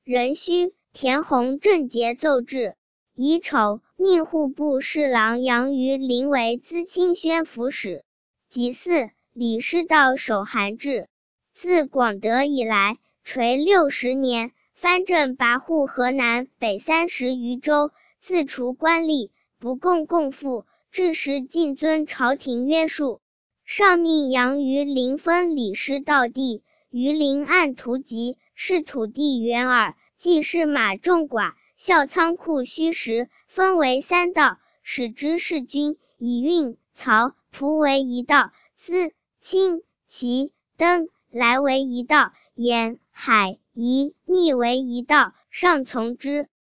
壬戌，田弘正节奏制。乙丑，命户部侍郎杨于林为资清宣抚使。己巳，李师道守韩制。自广德以来，垂60年，藩镇跋扈河南北30余州，自除官吏，不供贡赋，致使尽遵朝廷约束。上命杨于林封李师道地，于林按图籍，是土地原耳，既是马仲寡，校仓库虚实，分为3道，使之士军，以运、曹、蒲为一道，资、清、齐、登、来为一道，兖、海、夷、密为一道，上从之。